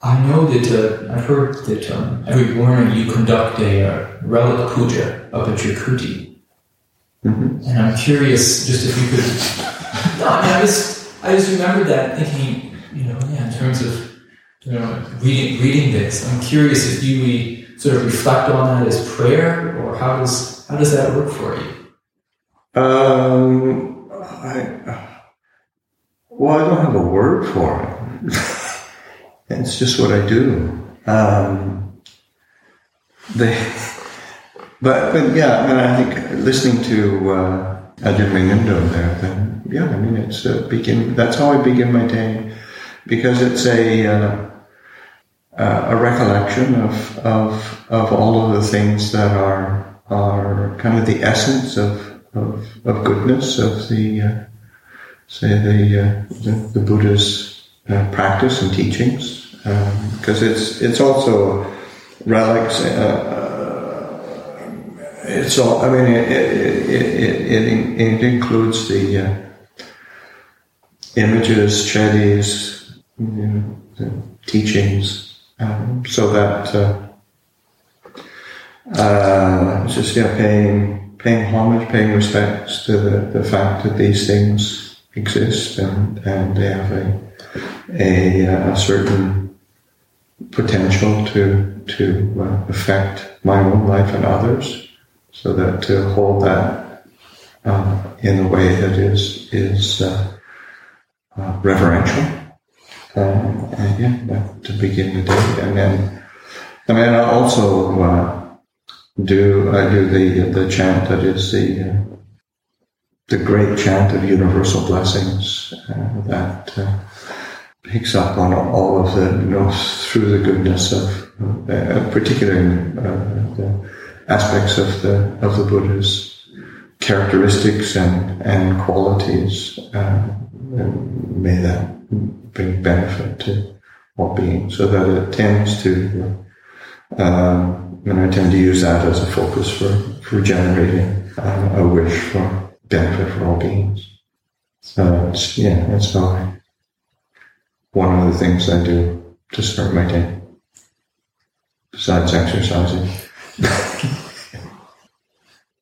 I know that I've heard that every morning you conduct a relic puja up at your kuti. Mm-hmm. And I'm curious, just if you could... No, I mean, I just remembered that thinking, in terms of reading this. I'm curious if you sort of reflect on that as prayer, or how does that work for you? I don't have a word for it. It's just what I do. But yeah, I mean, I think listening to Ajahn Mengindo there, then yeah, I mean, it's that's how I begin my day, because it's a recollection of all of the things that are kind of the essence of goodness, of the Buddha's practice and teachings, because it's also relics. It's all. I mean, it includes the images, chedis, the teachings, so that just paying homage, paying respects to the fact that these things exist, and they have a certain potential to affect my own life and others. So that to hold that in a way that is reverential, to begin the day, and then I also do the chant that is the great chant of universal blessings that picks up on all of the through the goodness of particularly the aspects of the Buddha's characteristics and qualities. May that bring benefit to all beings, so that it tends to, and I tend to use that as a focus for generating a wish for benefit for all beings. That's how one of the things I do to start my day, besides exercising.